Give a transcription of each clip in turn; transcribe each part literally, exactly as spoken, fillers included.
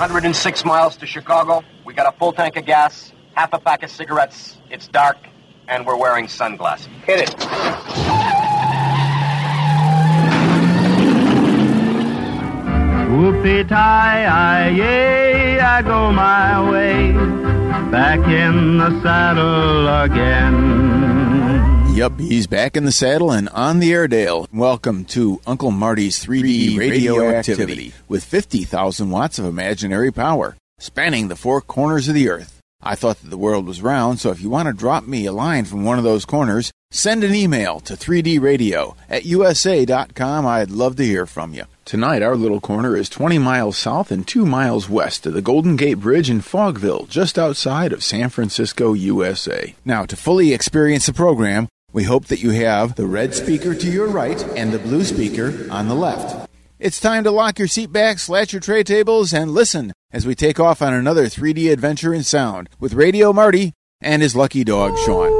hundred six miles to Chicago. We got a full tank of gas, half a pack of cigarettes. It's dark, and we're wearing sunglasses. Hit it. Whoopie-tie-yay, I go my way, back in the saddle again. Yup, he's back in the saddle and on the Airedale. Welcome to Uncle Marty's three D radioactivity with fifty thousand watts of imaginary power, spanning the four corners of the earth. I thought that the world was round, so if you want to drop me a line from one of those corners, send an email to three D radio at u s a dot com. I'd love to hear from you. Tonight, our little corner is twenty miles south and two miles west of the Golden Gate Bridge in Fogville, just outside of San Francisco, U S A. Now, to fully experience the program, we hope that you have the red speaker to your right and the blue speaker on the left. It's time to lock your seat backs, latch your tray tables, and listen as we take off on another three D adventure in sound with Radio Marty and his lucky dog, Sean.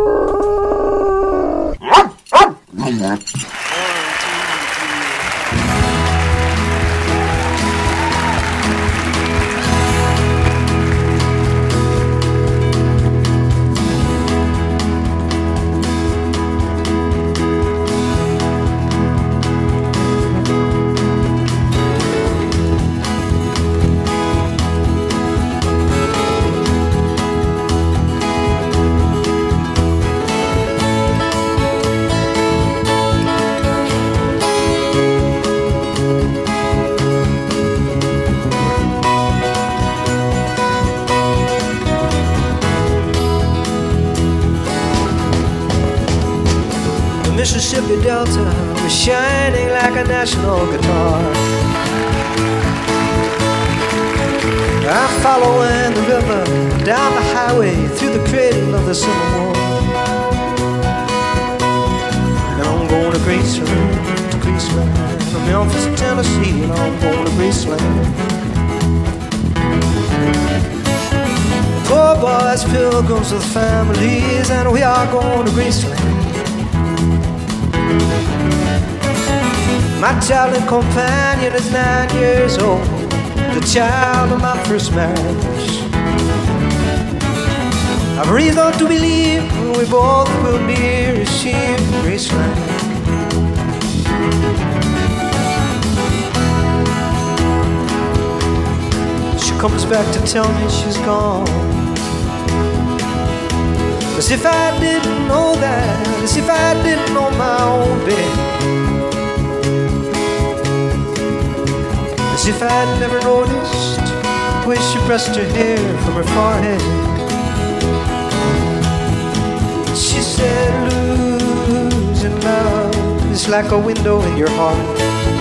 Mississippi Delta was shining like a national guitar. I'm following the river down the highway through the cradle of the Civil War. And I'm going to Graceland, to Graceland, from Memphis, Tennessee, and I'm going to Graceland. Poor boys, pilgrims with families, and we are going to Graceland. My traveling companion is nine years old, the child of my first marriage. I've reason to believe we both will be received in Graceland. She comes back to tell me she's gone, as if I didn't know that, as if I didn't know my own bed, as if I'd never noticed the way she pressed her hair from her forehead. She said, losing love is like a window in your heart,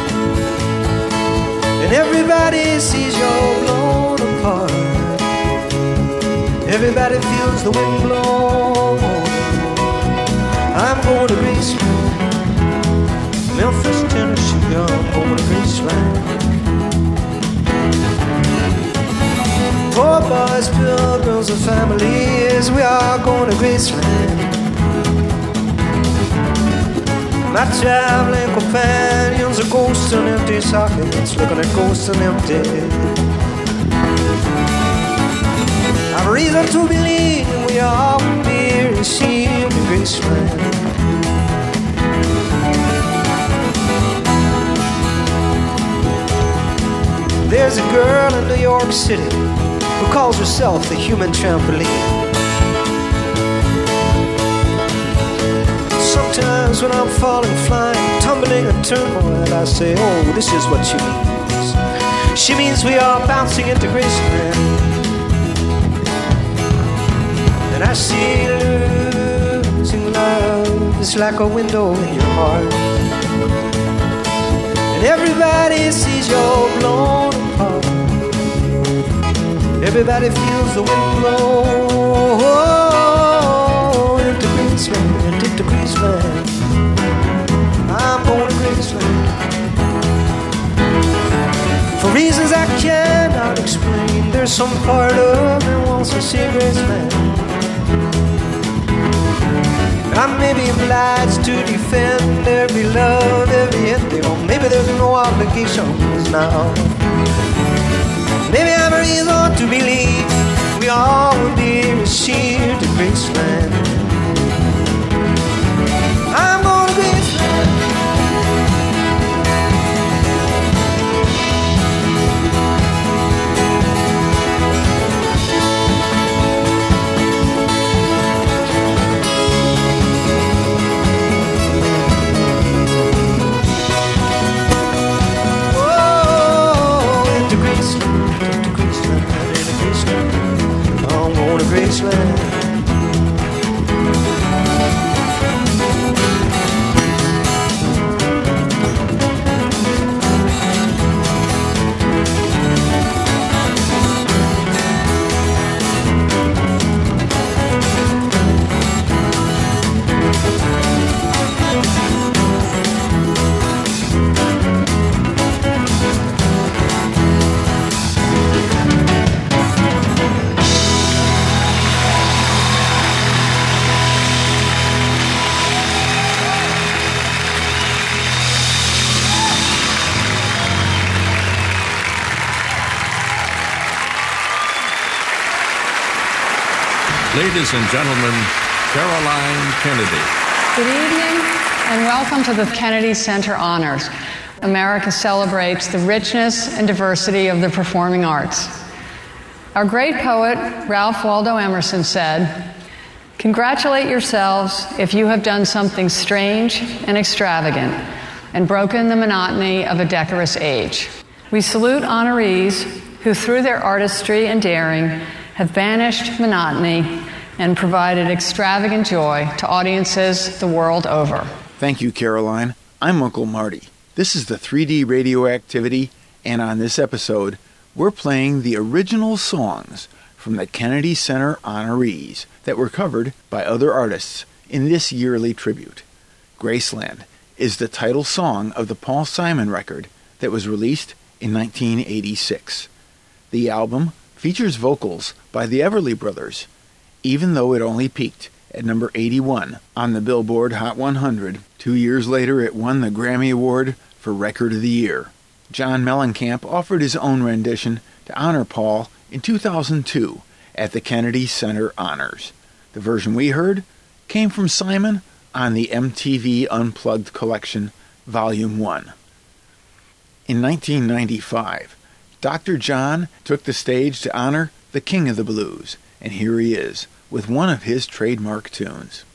and everybody sees you're blown apart. Everybody feels the wind blow. I'm going to Graceland, Memphis, Tennessee, I'm going to Graceland. Poor boys, pilgrims, and families, we are going to Graceland. My traveling companions are ghosts and empty sockets, looking at ghosts and empty. I've reason to believe we all will be received in Graceland. There's a girl in New York City who calls herself the human trampoline. Sometimes when I'm falling, flying, tumbling in turmoil, I say, oh, this is what she means. She means we are bouncing into Graceland. And I see losing love is like a window in your heart, and everybody sees you're blown apart. Everybody feels the wind blow into Graceland, into Graceland. I'm going to Graceland. For reasons I cannot explain, there's some part of me wants to see Graceland. I may be obliged to defend every love, every ending, or maybe there's no obligations now. Maybe we all would be received to Graceland. I'm going to Graceland. Graceland. Ladies and gentlemen, Caroline Kennedy. Good evening and welcome to the Kennedy Center Honors. America celebrates the richness and diversity of the performing arts. Our great poet, Ralph Waldo Emerson, said, "Congratulate yourselves if you have done something strange and extravagant and broken the monotony of a decorous age." We salute honorees who, through their artistry and daring, have banished monotony and provided extravagant joy to audiences the world over. Thank you, Caroline. I'm Uncle Marty. This is the three D Radioactivity, and on this episode, we're playing the original songs from the Kennedy Center honorees that were covered by other artists in this yearly tribute. Graceland is the title song of the Paul Simon record that was released in nineteen eighty-six. The album features vocals by the Everly Brothers, even though it only peaked at number eighty-one on the Billboard Hot one hundred. Two years later, it won the Grammy Award for Record of the Year. John Mellencamp offered his own rendition to honor Paul in two thousand two at the Kennedy Center Honors. The version we heard came from Simon on the M T V Unplugged Collection, Volume one. In nineteen ninety-five, Doctor John took the stage to honor the King of the Blues, and here he is with one of his trademark tunes.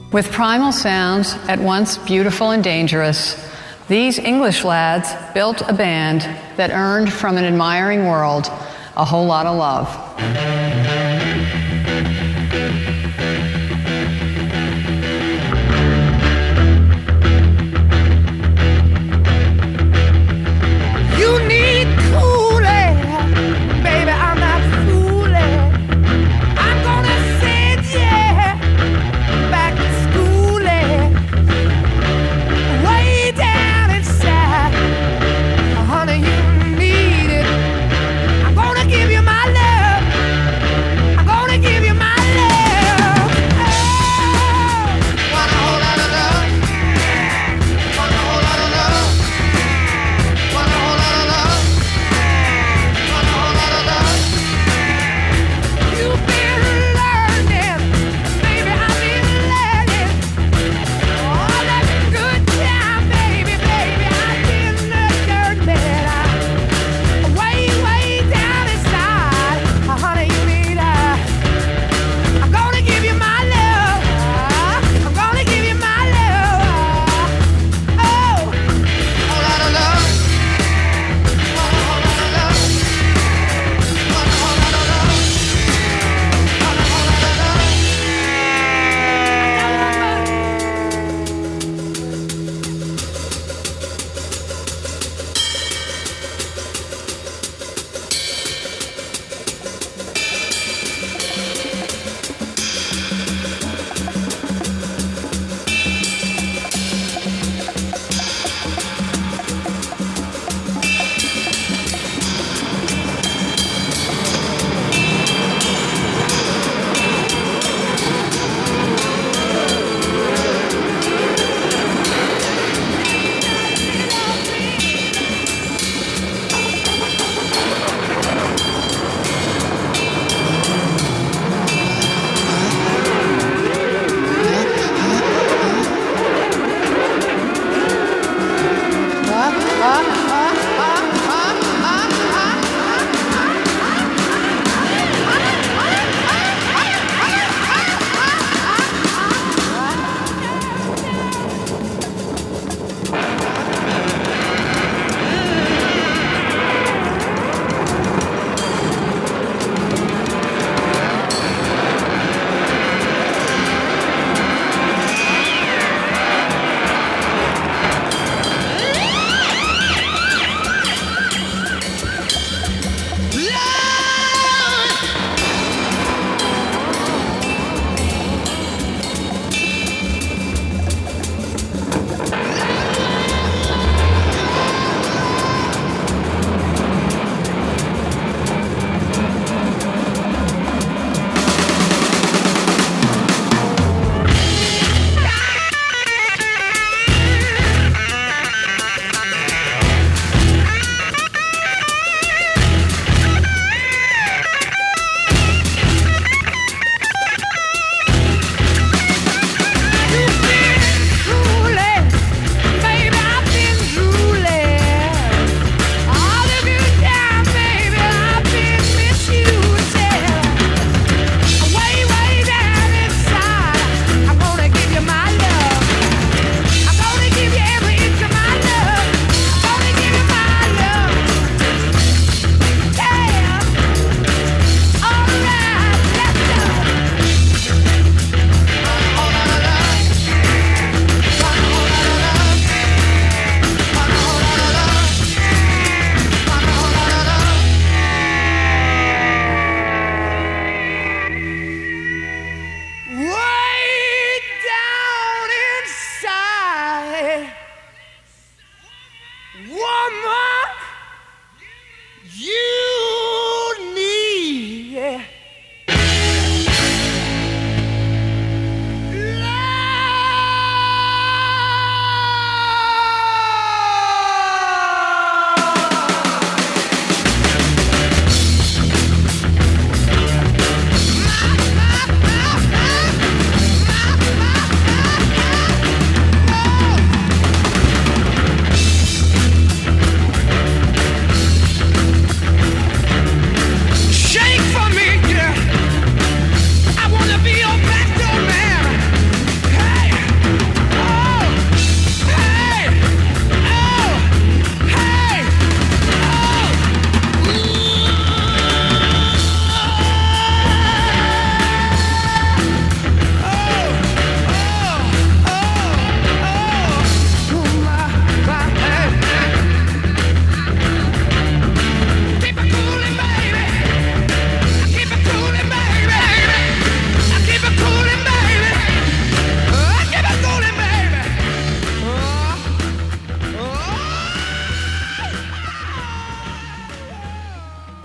With primal sounds, at once beautiful and dangerous, these English lads built a band that earned from an admiring world a whole lot of love. You need cooling, baby, I'm not fooling. I'm gonna send you back to schooling, way down inside. Honey, you need it. I'm gonna give you my love. I'm gonna give you my love. Oh, want a whole lot of love. Want a whole lot of love. Want a whole lot of love. Want a whole lot of love. You've been learning, baby, I've been learning. All that good time, baby, baby, I've been learning. Way, way down inside, honey, you need a. I'm gonna give you my love. I'm gonna give you my love. Oh, whole lot of love. Want a whole lot of love. Want a whole lot of love. Want a whole lot of love.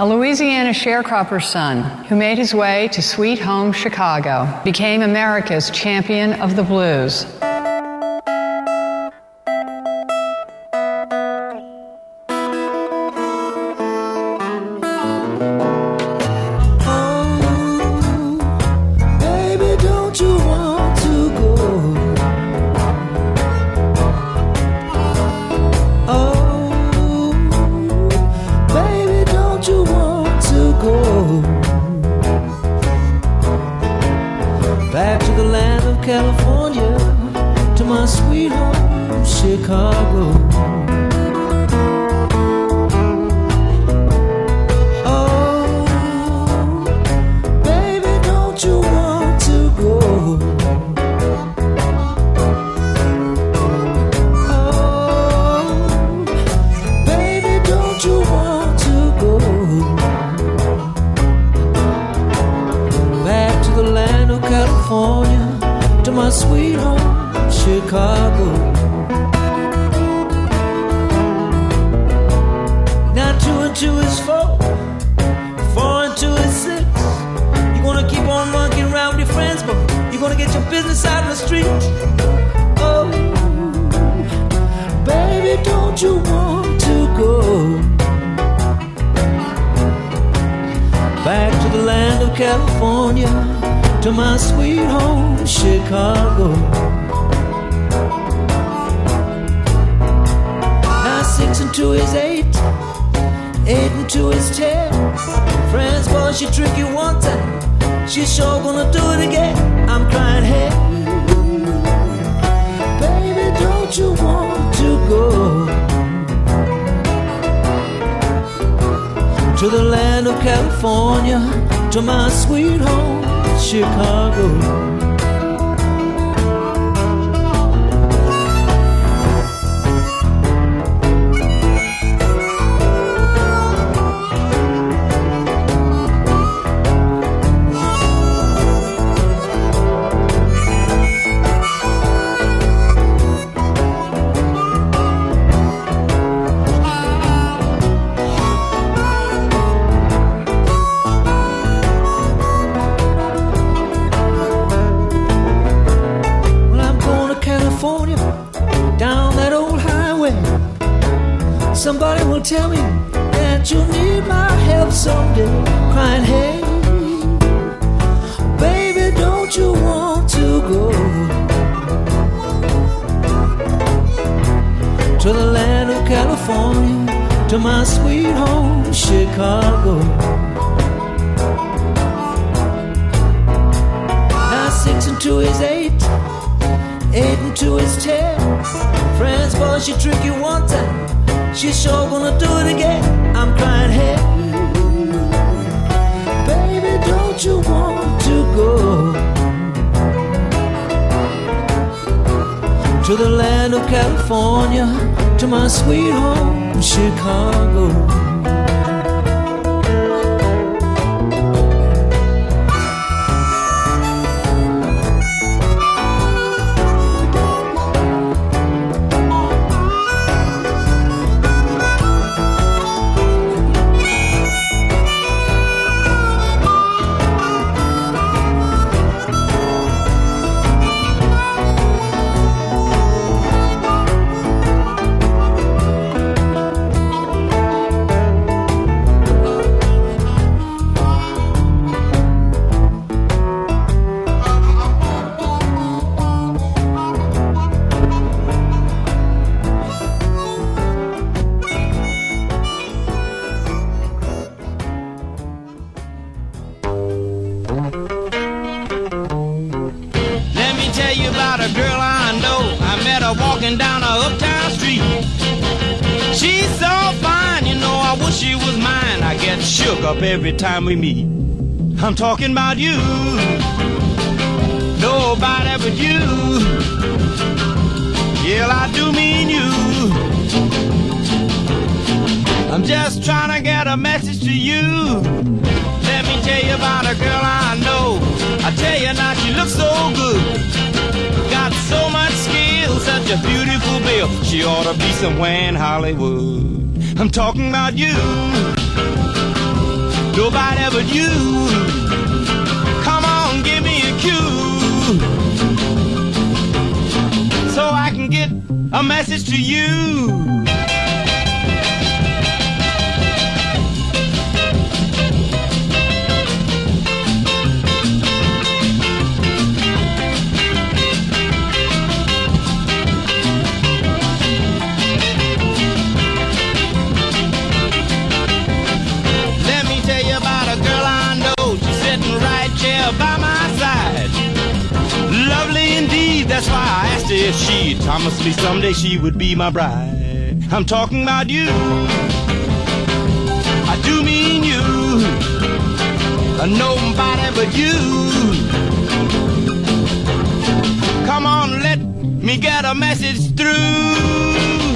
A Louisiana sharecropper's son who made his way to sweet home Chicago became America's champion of the blues. To the land of California, to my sweet home, Chicago. Somebody will tell me that you'll need my help someday, crying, hey, baby, don't you want to go to the land of California, to my sweet home, Chicago. Now six and two is eight, eight and two is ten. Friends, boy, she trick you one time, she's sure gonna do it again. I'm crying, hey, baby, don't you want to go to the land of California, to my sweet home, Chicago. Walking down a uptown street, she's so fine, you know, I wish she was mine. I get shook up every time we meet. I'm talking about you, nobody but you. Yeah, I do mean you. I'm just trying to get a message to you. Let me tell you about a girl I know. I tell you now, she looks so good, got so much skill, such a beautiful bill. She ought to be somewhere in Hollywood. I'm talking about you, nobody but you. Come on, give me a cue, so I can get a message to you. By my side, lovely indeed. That's why I asked her if she'd promise me someday she would be my bride. I'm talking about you, I do mean you, nobody but you. Come on, let me get a message through.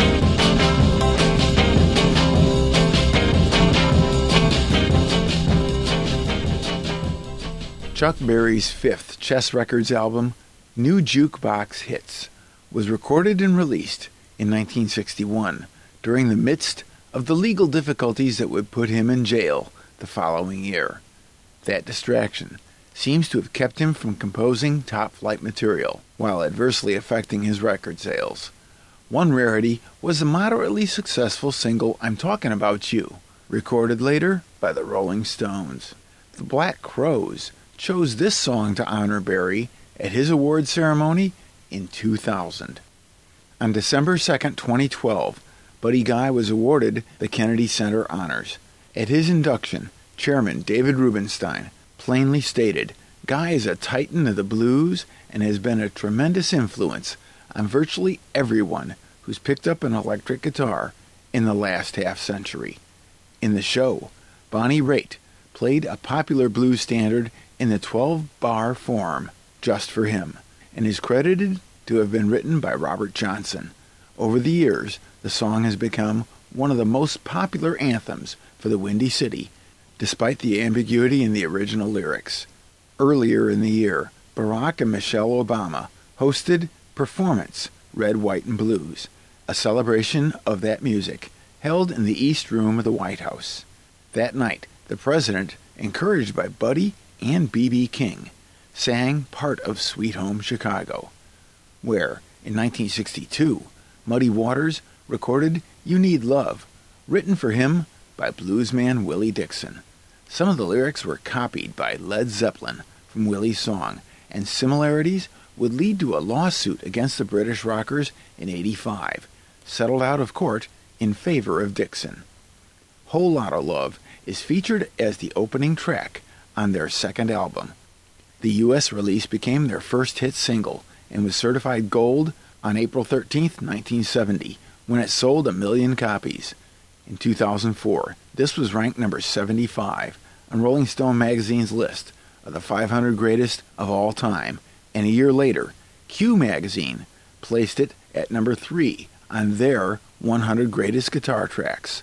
Chuck Berry's fifth Chess Records album, New Jukebox Hits, was recorded and released in nineteen sixty-one during the midst of the legal difficulties that would put him in jail the following year. That distraction seems to have kept him from composing top-flight material, while adversely affecting his record sales. One rarity was the moderately successful single I'm Talking About You, recorded later by the Rolling Stones. The Black Crowes chose this song to honor Berry at his award ceremony in two thousand. On December second, twenty twelve, Buddy Guy was awarded the Kennedy Center Honors. At his induction, Chairman David Rubenstein plainly stated, "Guy is a titan of the blues and has been a tremendous influence on virtually everyone who's picked up an electric guitar in the last half-century." In the show, Bonnie Raitt played a popular blues standard in the twelve-bar form just for him, and is credited to have been written by Robert Johnson. Over the years, the song has become one of the most popular anthems for the Windy City, despite the ambiguity in the original lyrics. Earlier in the year, Barack and Michelle Obama hosted Performance, Red, White, and Blues, a celebration of that music held in the East Room of the White House. That night, the president, encouraged by Buddy and B B King, sang part of Sweet Home Chicago, where, in nineteen sixty-two, Muddy Waters recorded You Need Love, written for him by bluesman Willie Dixon. Some of the lyrics were copied by Led Zeppelin from Willie's song, and similarities would lead to a lawsuit against the British rockers in eighty-five, settled out of court in favor of Dixon. Whole Lotta Love is featured as the opening track on their second album. The U S release became their first hit single and was certified gold on April thirteenth, nineteen seventy, when it sold a million copies. In two thousand four, this was ranked number seventy-five on Rolling Stone magazine's list of the five hundred greatest of all time, and a year later, Q magazine placed it at number three on their one hundred greatest guitar tracks.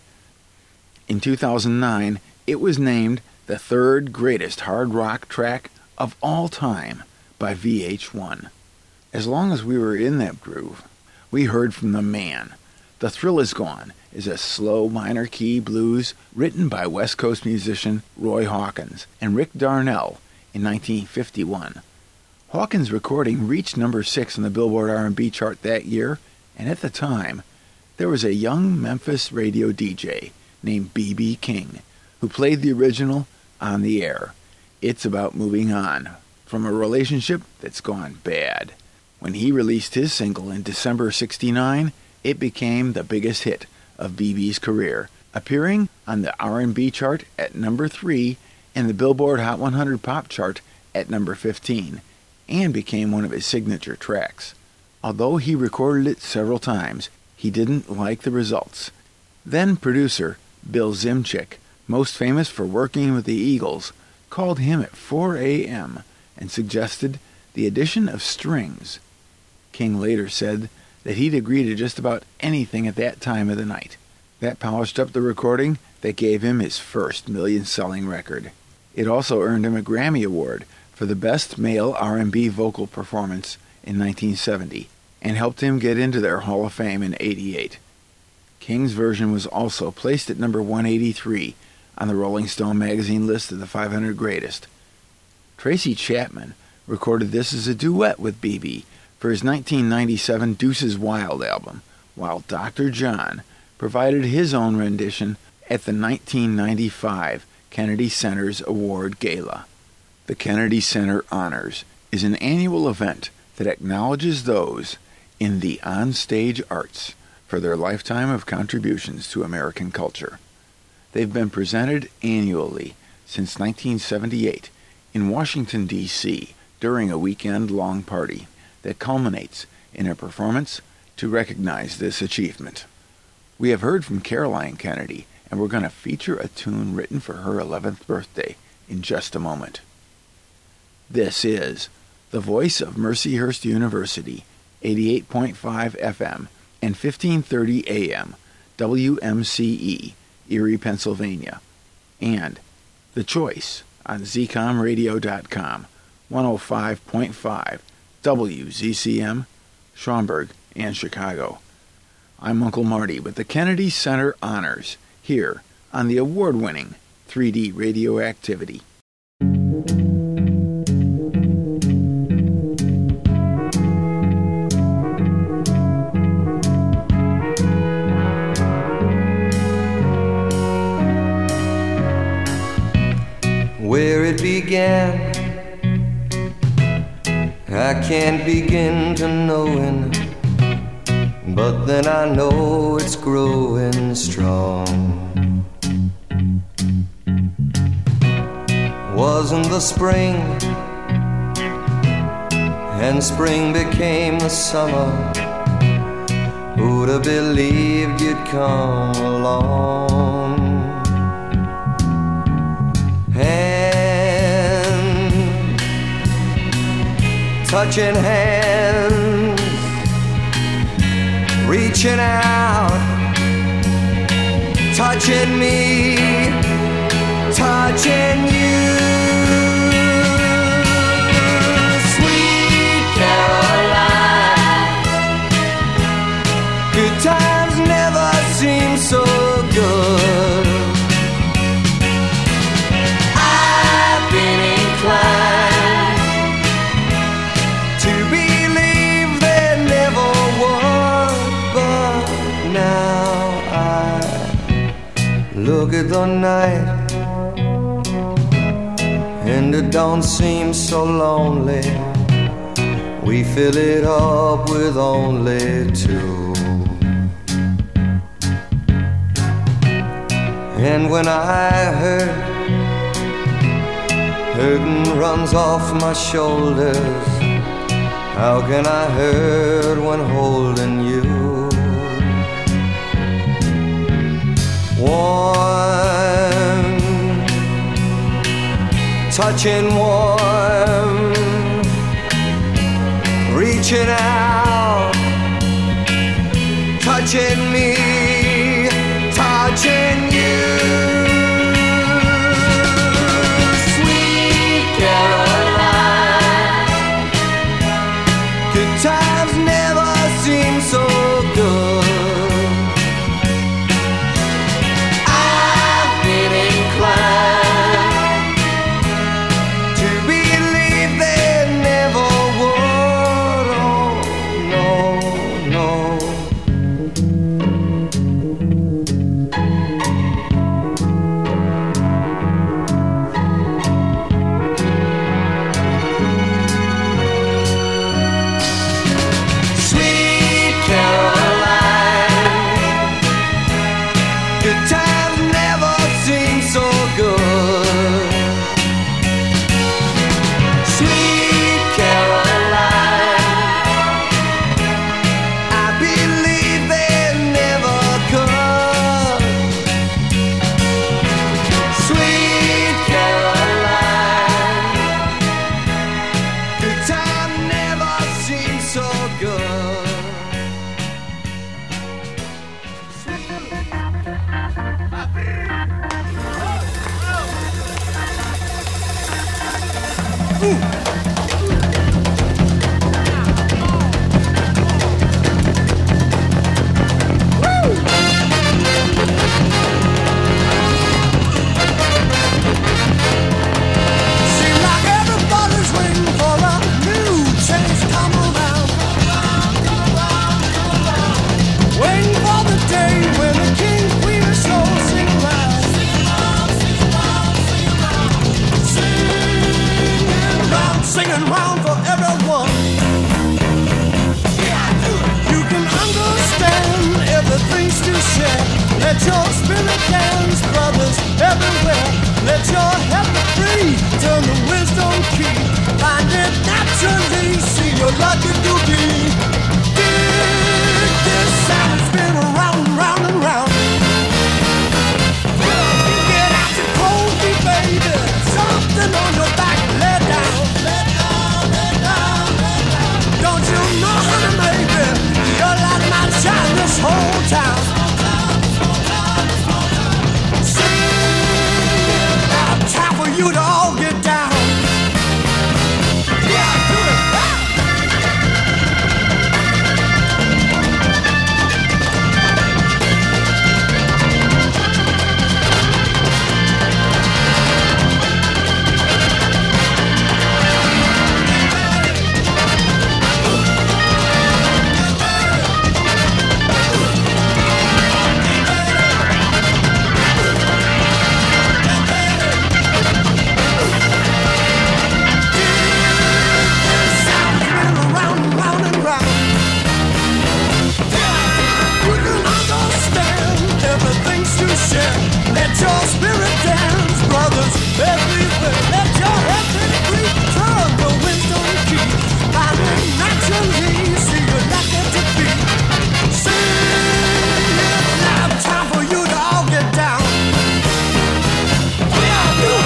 In two thousand nine, it was named the third greatest hard rock track of all time by V H one. As long as we were in that groove, we heard from the man. The Thrill Is Gone is a slow minor key blues written by West Coast musician Roy Hawkins and Rick Darnell in nineteen fifty-one. Hawkins' recording reached number six on the Billboard R and B chart that year, and at the time, there was a young Memphis radio D J named B B King who played the original on the air. It's about moving on from a relationship that's gone bad. When he released his single in December sixty-nine, it became the biggest hit of B B's career, appearing on the R and B chart at number three and the Billboard Hot one hundred Pop chart at number fifteen, and became one of his signature tracks. Although he recorded it several times, he didn't like the results. Then producer Bill Zimchick, most famous for working with the Eagles, called him at four a.m. and suggested the addition of strings. King later said that he'd agree to just about anything at that time of the night. That polished up the recording that gave him his first million-selling record. It also earned him a Grammy Award for the Best Male R and B Vocal Performance in nineteen seventy, and helped him get into their Hall of Fame in eighty-eight. King's version was also placed at number one eighty-three on the Rolling Stone magazine list of the five hundred greatest. Tracy Chapman recorded this as a duet with B B for his nineteen ninety-seven Deuces Wild album, while Doctor John provided his own rendition at the nineteen ninety-five Kennedy Center's Award Gala. The Kennedy Center Honors is an annual event that acknowledges those in the onstage arts for their lifetime of contributions to American culture. They've been presented annually since nineteen seventy-eight in Washington, D C during a weekend-long party that culminates in a performance to recognize this achievement. We have heard from Caroline Kennedy, and we're going to feature a tune written for her eleventh birthday in just a moment. This is the voice of Mercyhurst University, eighty-eight point five F M and fifteen thirty A M, W M C E, Erie, Pennsylvania, and The Choice on Z Com Radio dot com, one oh five point five W Z C M, Schaumburg and Chicago. I'm Uncle Marty with the Kennedy Center Honors here on the award-winning three D Radioactivity. Where it began, I can't begin to knowing, but then I know it's growing strong. Wasn't the spring, and spring became the summer. Who'd have believed you'd come along? And touching hands, reaching out, touching me, touching you. Sweet Caroline, good times never seem so good. I've been inclined to believe there never was, but now I look at the night and it don't seem so lonely. We fill it up with only two. And when I hurt, hurting runs off my shoulders. How can I hurt when holding you? Warm, touching warm, reaching out, touching me, touching you. Sweet Caroline, good times never seem so good. I've been inclined to believe there never would. Oh, no, no. Sweet Caroline, good times never seem so good. Sweet Caroline, I believe they never could. Sweet Caroline, good time never seems so good. Let your head be free. Turn the wisdom key. Find it naturally. See you're lucky to be. Dig this sound. It's been around and round and round. Get out your cold feet, baby. Something on your back. Lay down. Lay down, lay down, lay down. Don't you know, honey, baby? Your light might shine this whole town. Time for you to all get down. Yeah, do it. Let your spirit dance, brothers, everywhere. Let your head be free. Turn the wisdom key. Find it naturally. See you're lucky to be. Sing it now. Time for you to all get down. Yeah, do it.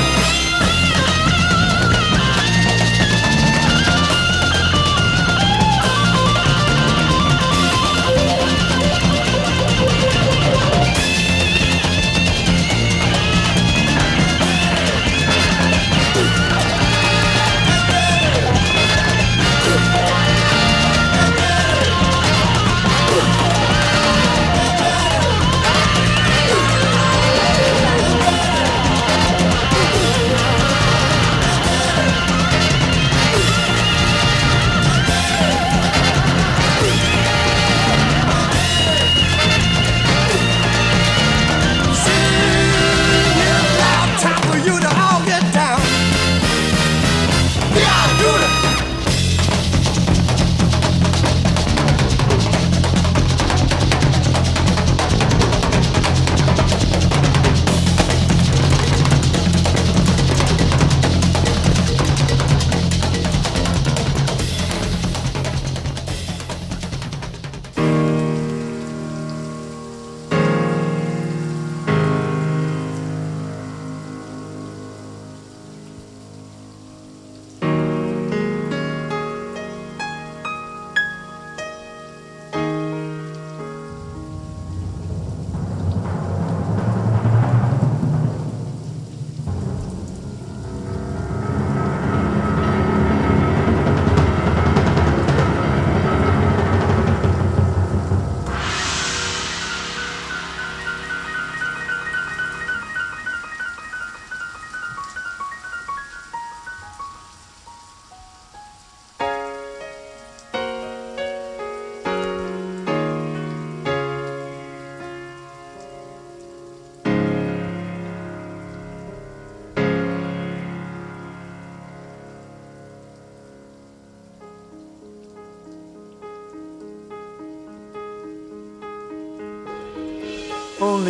Only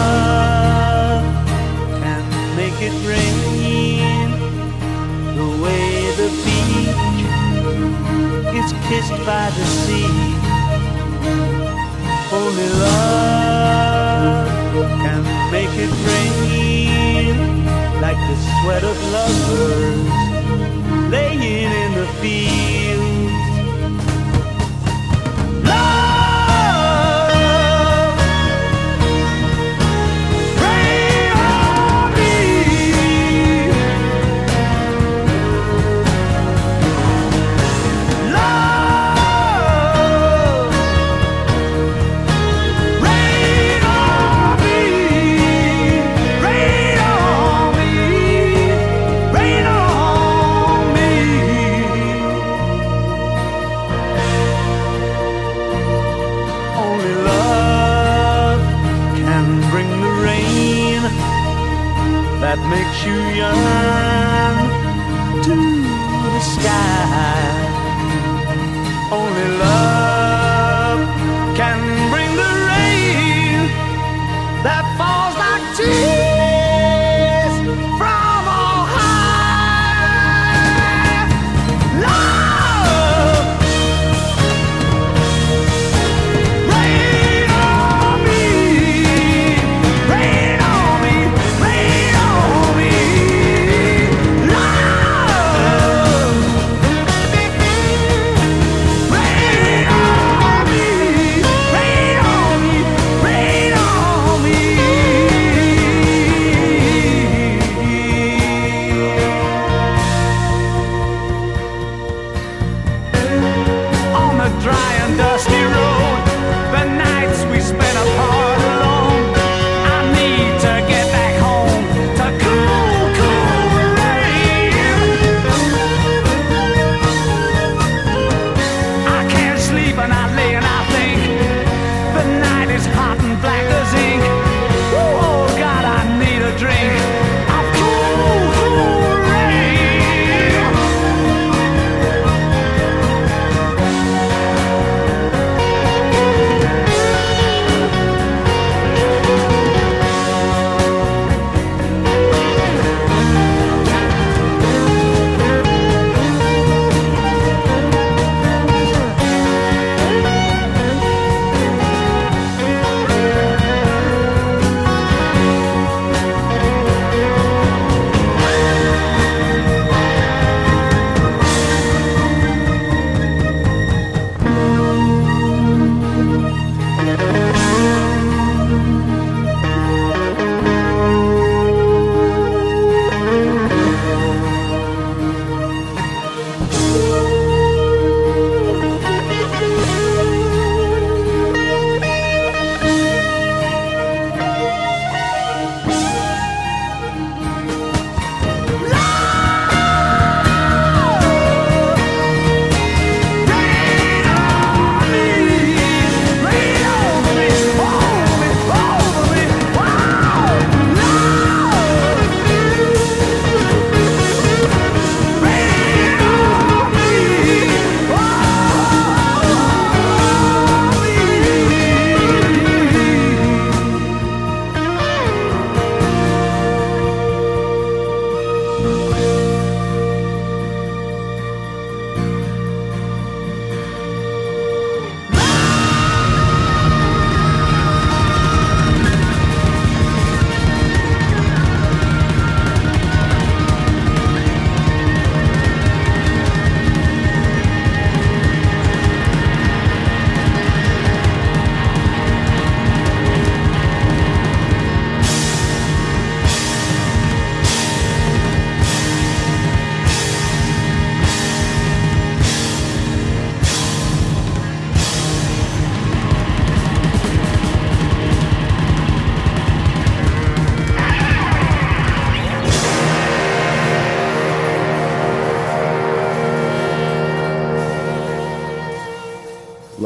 love can make it rain, the way the beach is kissed by the sea. Only love can make it rain, like the sweat of lovers laying in the fields. That makes you yearn to the sky. Only love can bring the rain that falls like tears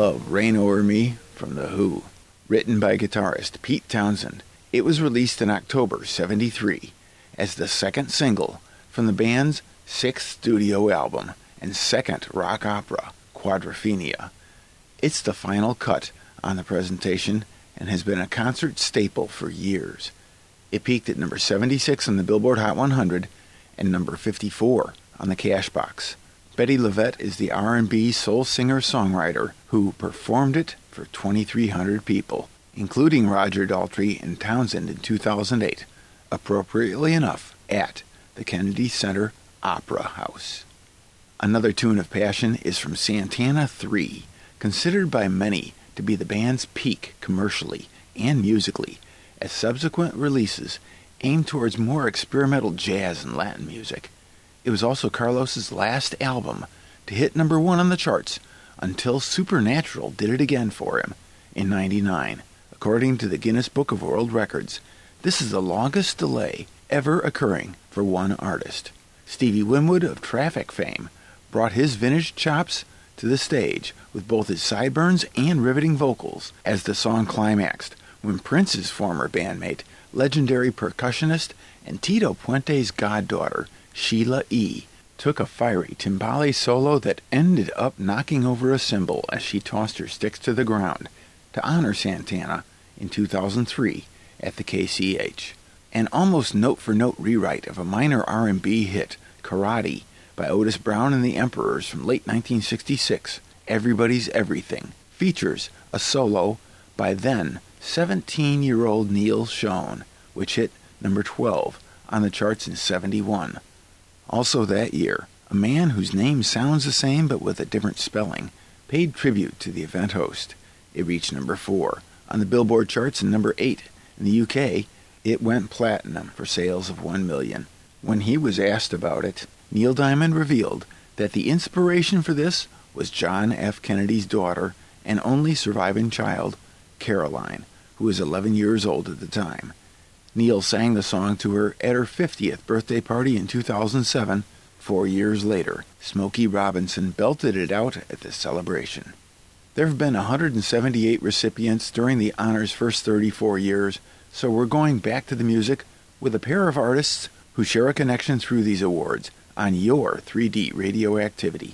twelve, Rain Over Me from The Who. Written by guitarist Pete Townsend, it was released in October seventy-three as the second single from the band's sixth studio album and second rock opera, Quadrophenia. It's the final cut on the presentation and has been a concert staple for years. It peaked at number seventy-six on the Billboard Hot one hundred and number fifty-four on the Cashbox. Betty LaVette is the R and B soul singer-songwriter who performed it for twenty-three hundred people, including Roger Daltrey and Townsend in two thousand eight, appropriately enough, at the Kennedy Center Opera House. Another tune of passion is from Santana three, considered by many to be the band's peak commercially and musically, as subsequent releases aimed towards more experimental jazz and Latin music. It was also Carlos's last album to hit number one on the charts until Supernatural did it again for him in ninety-nine. According to the Guinness Book of World Records, this is the longest delay ever occurring for one artist. Stevie Winwood of Traffic fame brought his vintage chops to the stage with both his sideburns and riveting vocals as the song climaxed when Prince's former bandmate, legendary percussionist and Tito Puente's goddaughter, Sheila E., took a fiery timbale solo that ended up knocking over a cymbal as she tossed her sticks to the ground to honor Santana in two thousand three at the K C H. An almost note-for-note rewrite of a minor R and B hit, Karate, by Otis Brown and the Emperors from late nineteen sixty-six, Everybody's Everything, features a solo by then seventeen-year-old Neil Schon, which hit number twelve on the charts in seventy-one. Also that year, a man whose name sounds the same but with a different spelling paid tribute to the event host. It reached number four on the Billboard charts and number eight in the U K. It went platinum for sales of one million. When he was asked about it, Neil Diamond revealed that the inspiration for this was John F. Kennedy's daughter and only surviving child, Caroline, who was eleven years old at the time. Neil sang the song to her at her fiftieth birthday party in two thousand seven. Four years later, Smokey Robinson belted it out at the celebration. There have been one hundred seventy-eight recipients during the honor's first thirty-four years, so we're going back to the music with a pair of artists who share a connection through these awards on your three D radioactivity.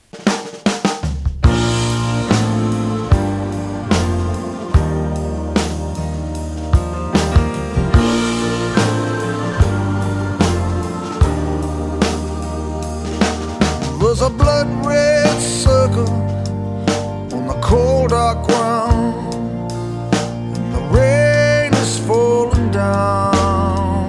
There's a blood red circle on the cold dark ground, and the rain is falling down.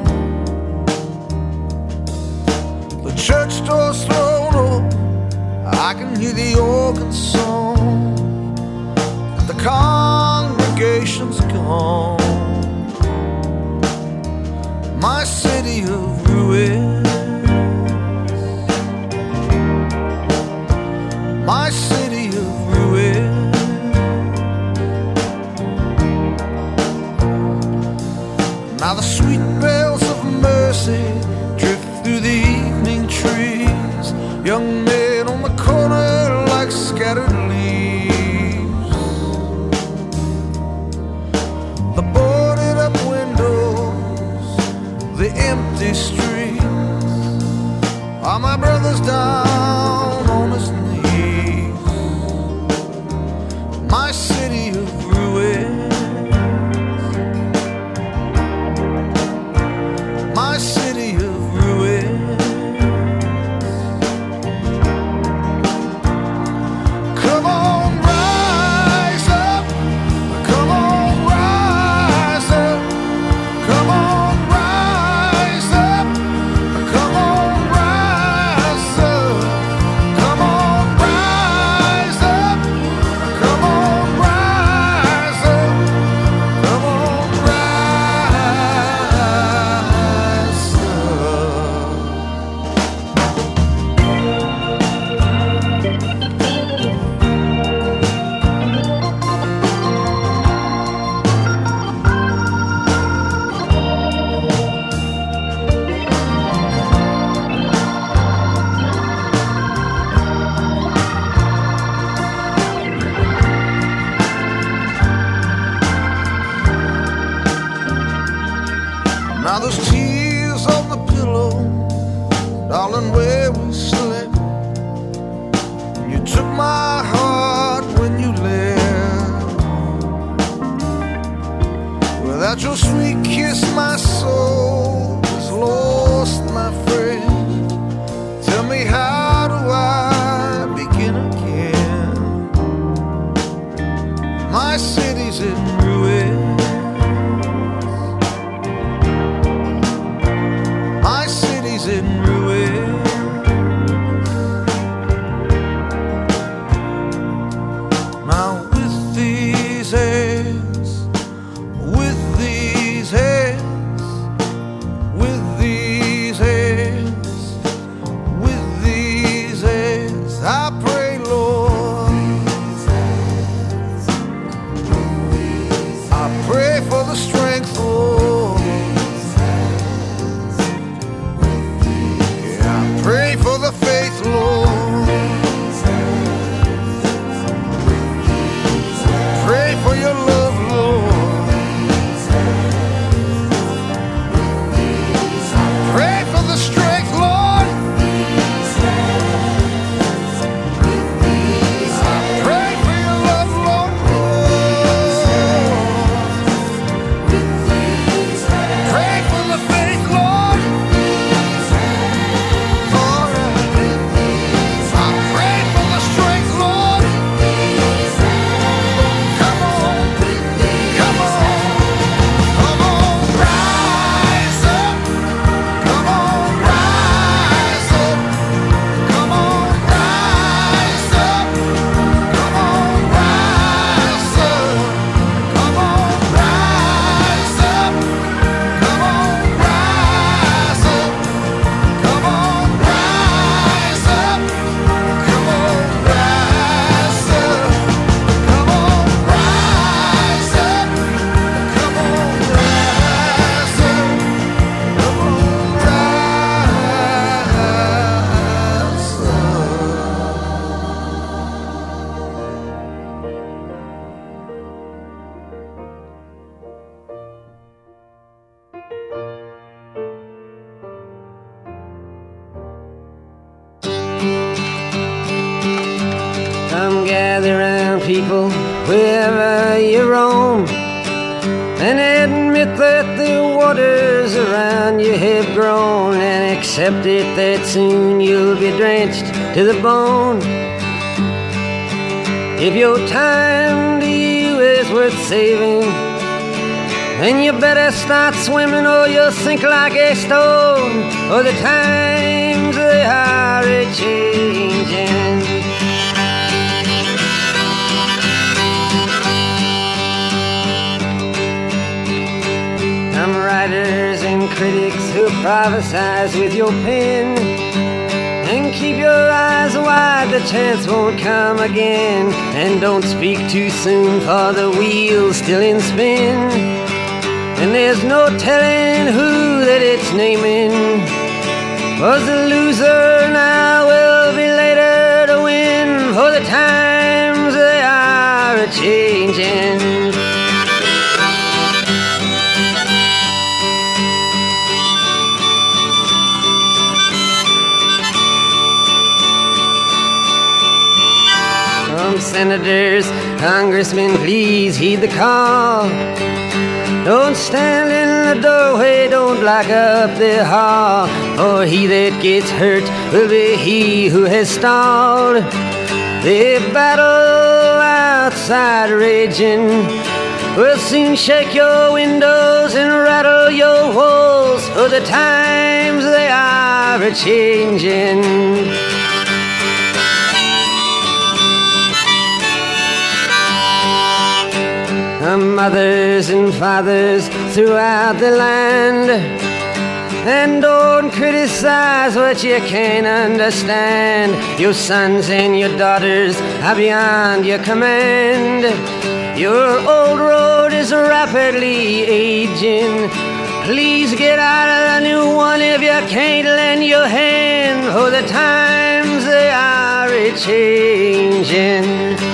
The church door's thrown open, I can hear the organ song. The congregation's gone. My city of ruin, my city of ruin. Now the sweet bells of mercy drift through the evening trees. Young men on the corner like scattered leaves. The boarded up windows, the empty streets, are my brothers down on his knees. My city of ruins, my city of ruins. Come on, rise up, come on, rise up, come on, rise up, come on, rise up. Now there's tears on the pillow, darling, where we slept. You took my heart when you left. Without your sweet kiss, my soul is lost, my friend. Tell me, how do I begin again? My city's in ruins. My city's in ruins. Now with these hands, with these hands, with these hands, with these hands, I pray, Lord, I pray for the strength, Lord. Yeah, I pray for the faith, Lord. Pray for your love, Lord. Pray for the strength, Lord. Pray for your love, Lord. Pray for the faith, Lord. All right. I pray for the strength, Lord. Come on, come on, come on, rise up. Come on, rise up. Come on, rise up. Come on, rise up. Come on, rise up. Come on, rise up. Come on, rise up. Come on, rise up. Come on, rise up. Come on, rise up. Come on, Come gather round, people, wherever you roam, and admit that the waters around you have grown, and accept it that soon you'll be drenched to the bone. If your time to you is worth saving, then you better start swimming or you'll sink like a stone, or the times they are a-changing. Some writers and critics who prophesize with your pen, and keep your eyes wide, the chance won't come again. And don't speak too soon, for the wheel's still in spin, and there's no telling who that it's naming. Was the loser now will be later to win, for the times they are a-changing. Senators, congressmen, please heed the call. Don't stand in the doorway, don't block up the hall, for he that gets hurt will be he who has stalled. The battle outside raging will soon shake your windows and rattle your walls, for the times they are a-changing. Mothers and fathers throughout the land, and don't criticize what you can't understand. Your sons and your daughters are beyond your command. Your old road is rapidly aging. Please get out of the new one if you can't lend your hand, for the times they are a-changing.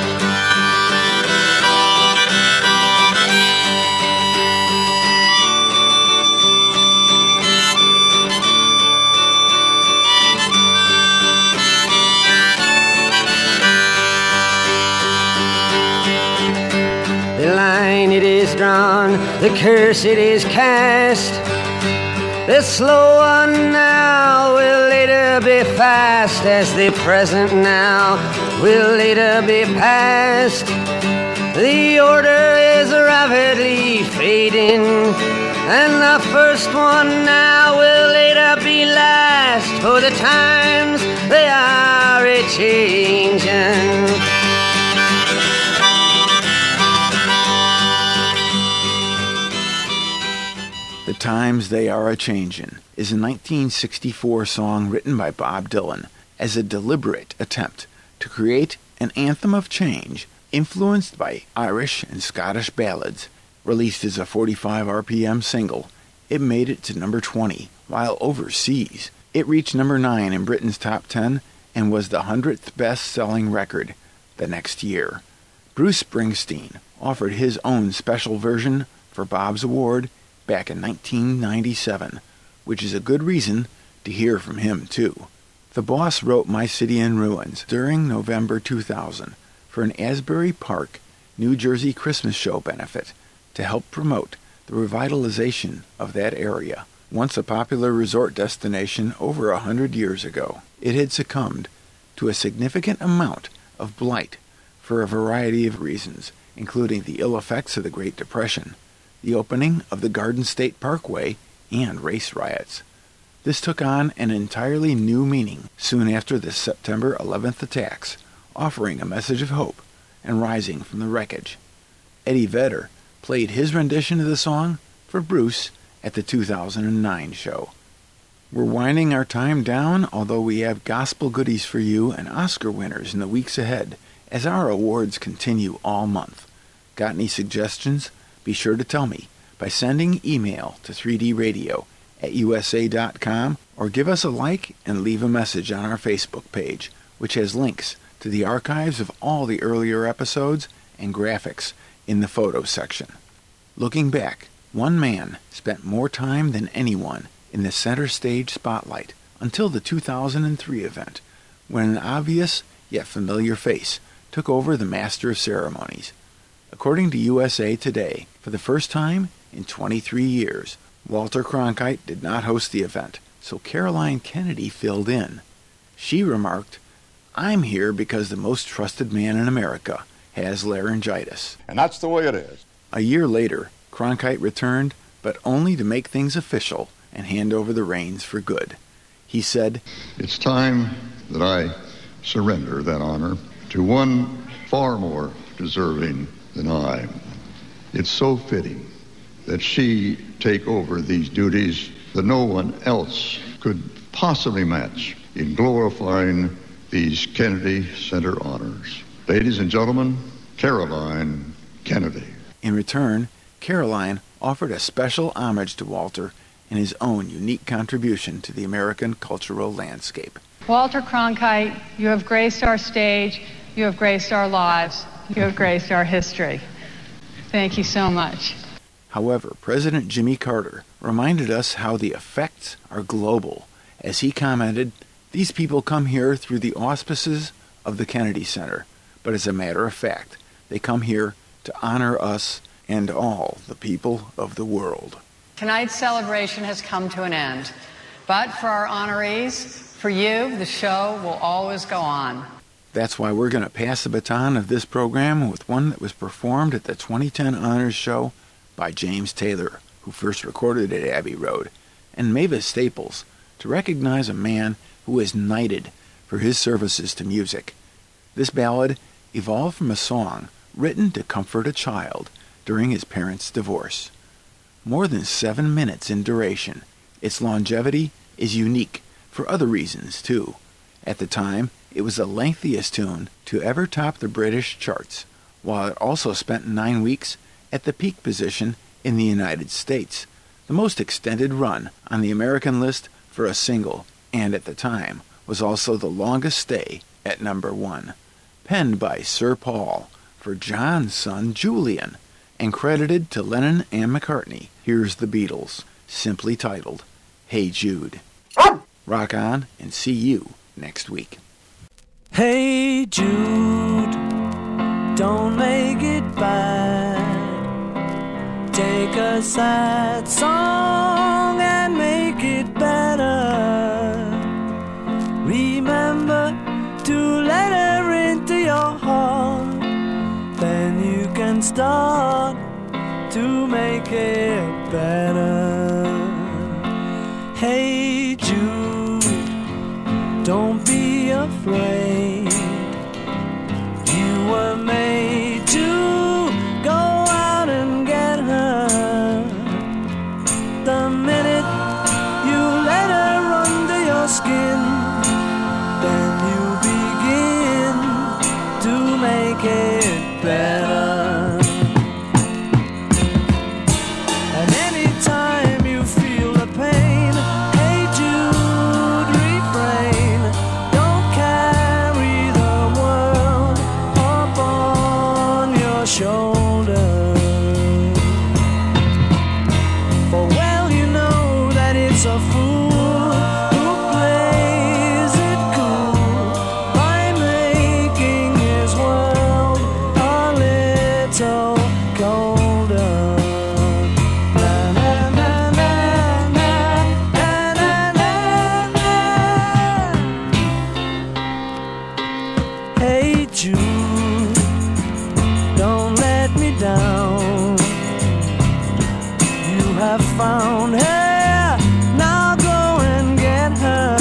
one, the curse it is cast. The slow one now will later be fast, as the present now will later be past. The order is rapidly fading, and the first one now will later be last, for the times they are a-changin'. The Times They Are A-Changin' is a nineteen sixty-four song written by Bob Dylan as a deliberate attempt to create an anthem of change influenced by Irish and Scottish ballads. Released as a forty-five R P M single, it made it to number twenty, while overseas it reached number nine in Britain's top ten and was the hundredth best-selling record the next year. Bruce Springsteen offered his own special version for Bob's award back in nineteen ninety-seven, which is a good reason to hear from him, too. The Boss wrote My City in Ruins during November two thousand for an Asbury Park, New Jersey Christmas show benefit to help promote the revitalization of that area. Once a popular resort destination over a hundred years ago, it had succumbed to a significant amount of blight for a variety of reasons, including the ill effects of the Great Depression, the opening of the Garden State Parkway, and race riots. This took on an entirely new meaning soon after the September eleventh attacks, offering a message of hope and rising from the wreckage. Eddie Vedder played his rendition of the song for Bruce at the two thousand nine show. We're winding our time down, although we have gospel goodies for you and Oscar winners in the weeks ahead as our awards continue all month. Got any suggestions? Be sure to tell me by sending email to three d radio at u s a dot com or give us a like and leave a message on our Facebook page, which has links to the archives of all the earlier episodes and graphics in the photos section. Looking back, one man spent more time than anyone in the center stage spotlight until the two thousand three event, when an obvious yet familiar face took over the Master of Ceremonies. According to U S A Today, for the first time in twenty-three years, Walter Cronkite did not host the event, so Caroline Kennedy filled in. She remarked, "I'm here because the most trusted man in America has laryngitis." And that's the way it is. A year later, Cronkite returned, but only to make things official and hand over the reins for good. He said, "It's time that I surrender that honor to one far more deserving than I. It's so fitting that she take over these duties that no one else could possibly match in glorifying these Kennedy Center honors. Ladies and gentlemen, Caroline Kennedy." In return, Caroline offered a special homage to Walter and his own unique contribution to the American cultural landscape. Walter Cronkite, you have graced our stage, you have graced our lives, you have graced our history. Thank you so much. However, President Jimmy Carter reminded us how the effects are global, as he commented, "These people come here through the auspices of the Kennedy Center, but as a matter of fact, they come here to honor us and all the people of the world." Tonight's celebration has come to an end, but for our honorees, for you, the show will always go on. That's why we're going to pass the baton of this program with one that was performed at the twenty ten Honors Show by James Taylor, who first recorded at Abbey Road, and Mavis Staples, to recognize a man who is knighted for his services to music. This ballad evolved from a song written to comfort a child during his parents' divorce. More than seven minutes in duration, its longevity is unique for other reasons, too. At the time, it was the lengthiest tune to ever top the British charts, while it also spent nine weeks at the peak position in the United States, the most extended run on the American list for a single, and at the time was also the longest stay at number one. Penned by Sir Paul for John's son Julian, and credited to Lennon and McCartney, here's the Beatles, simply titled Hey Jude. Rock on, and see you next week. Hey Jude, don't make it bad. Take a sad song and make it better. Remember to let her into your heart. Then you can start to make it better. Hey Jude, don't be afraid. You were made to go out and get her. The minute you let her under your skin, then you begin to make it better. And anytime you feel the pain, hey Jude, refrain. Don't carry the world upon your shoulder. For well you know that it's a fool who plays it cool by making his world a little colder. Na, na, na, na, na, na, na, na, na. Hey Jude, don't let me down. You have found her, now go and get her.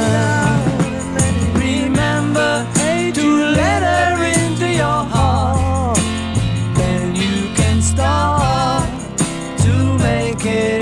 Remember to let her into your heart. Then you can start to make it